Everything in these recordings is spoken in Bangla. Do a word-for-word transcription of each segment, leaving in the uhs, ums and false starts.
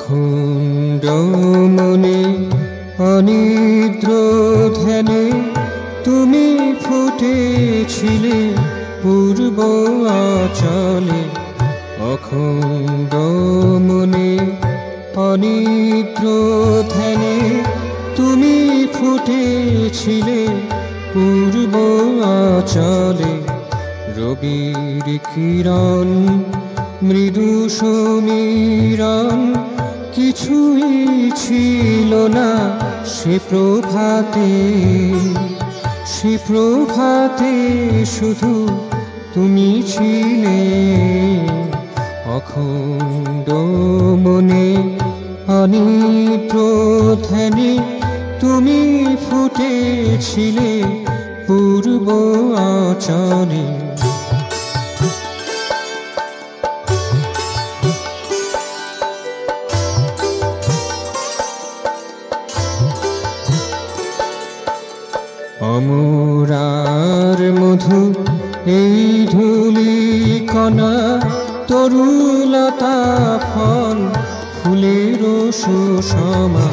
অখণ্ড মনে অনিদ্র ধ্যানে তুমি ফুটেছিলে পূর্ব আচলে। অখণ্ড মনে অনিদ্র ধ্যানে তুমি ফুটেছিলে পূর্ব আচলে। রবির কিরণ মৃদু সমীরণ কিছুই ছিল না সে প্রভাতে। সে প্রভাতে শুধু তুমি ছিলে। অখণ্ড মনে অনিদ্র ধ্যানে তুমি ফুটেছিলে পূর্ব আচলে। অমরার মধু এই ধূলি কণা তরুলতা ফল ফুলের সুষমা।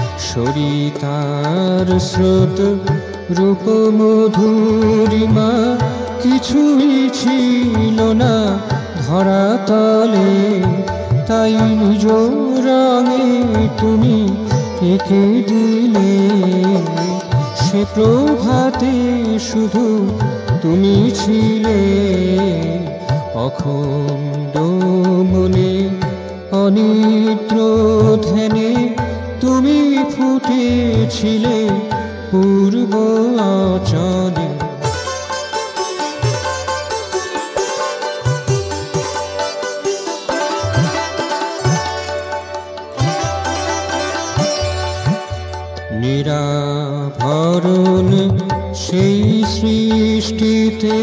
সরিতার স্রোত রূপ মধুরিমা কিছুই ছিল না ধরাতলে। তাই নিজ রঙে তুমি এঁকে দিলে সে প্রভাতে শুধু তুমি ছিলে। অখণ্ড মনে অনিদ্র ধ্যানে তুমি ফুটেছিলে পূর্ব আচলে। নিরাভরণ সেই সৃষ্টিতে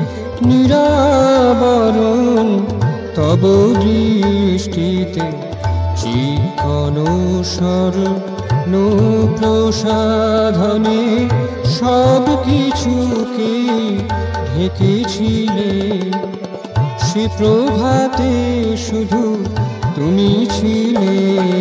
নিরাবরণ তব দৃষ্টিতে। চিকন স্বর্ণ প্রসাধনে সব কিছুকে ঢেকেছিলে। সে প্রভাতে শুধু তুমি ছিলে।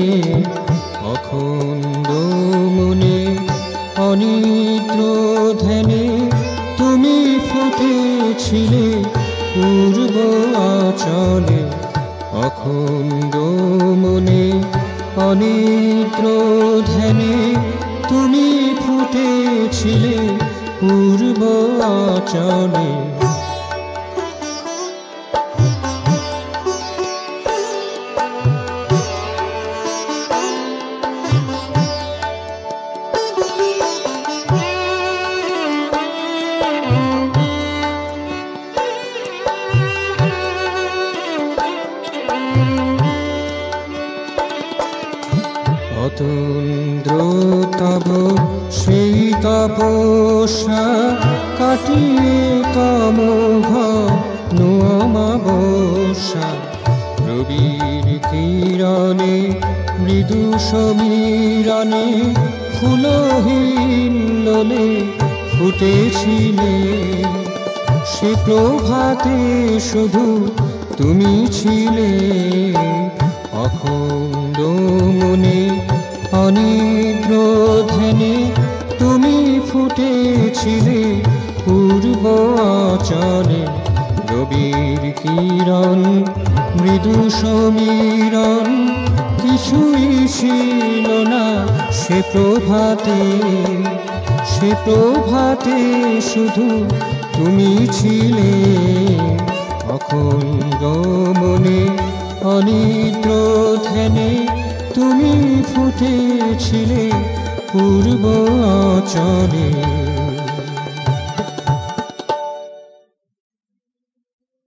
অখণ্ড মনে অনিদ্র ধ্যানে তুমি ফুটেছিলে পূর্ব আচলে। অখণ্ড মনে অনিদ্র ধ্যানে তুমি ফুটেছিলে পূর্ব আচলে। অতন্দ্র তব সেই তপস্যা কাটিয়ে তমোঘ অমাবস্যা। রবির কিরণে মৃদু সমীরণে ফুলহীন লোলে ফুটেছিলে। সে প্রভাতে শুধু তুমি ছিলে। অখণ্ড মনে অনিদ্র ধ্যানে তুমি ফুটেছিলে পূর্ব আচলে। রবির কিরণ মৃদু সমীরণ কিছুই ছিল না সে প্রভাতে। সে প্রভাতে শুধু তুমি ছিলে। অখণ্ড মনে অনিদ্র ধ্যানে তুমি ফুটেছিলে পূর্ব আচলে।